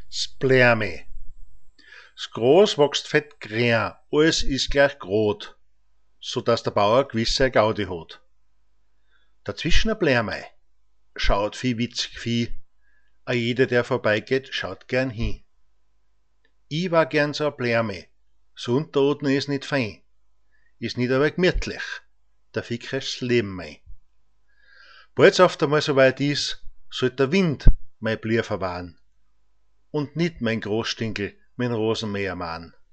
Splärme. Das Gras wächst fett grün, alles ist gleich grad, so dass der Bauer gewisse Gaudi hat. Dazwischen ein Blärmei, schaut viel witzig Vieh, a jeder, der vorbeigeht, schaut gern hin. Ich war gern so ein Blärmei, so und da unten ist nicht fein, ist nicht aber gemütlich, da fickerst's Leben mei. Bald's oft einmal so weit ist, sollt der Wind mein Blier verwahren und nicht mein Großstinkel, mein Rasenmäher mahn.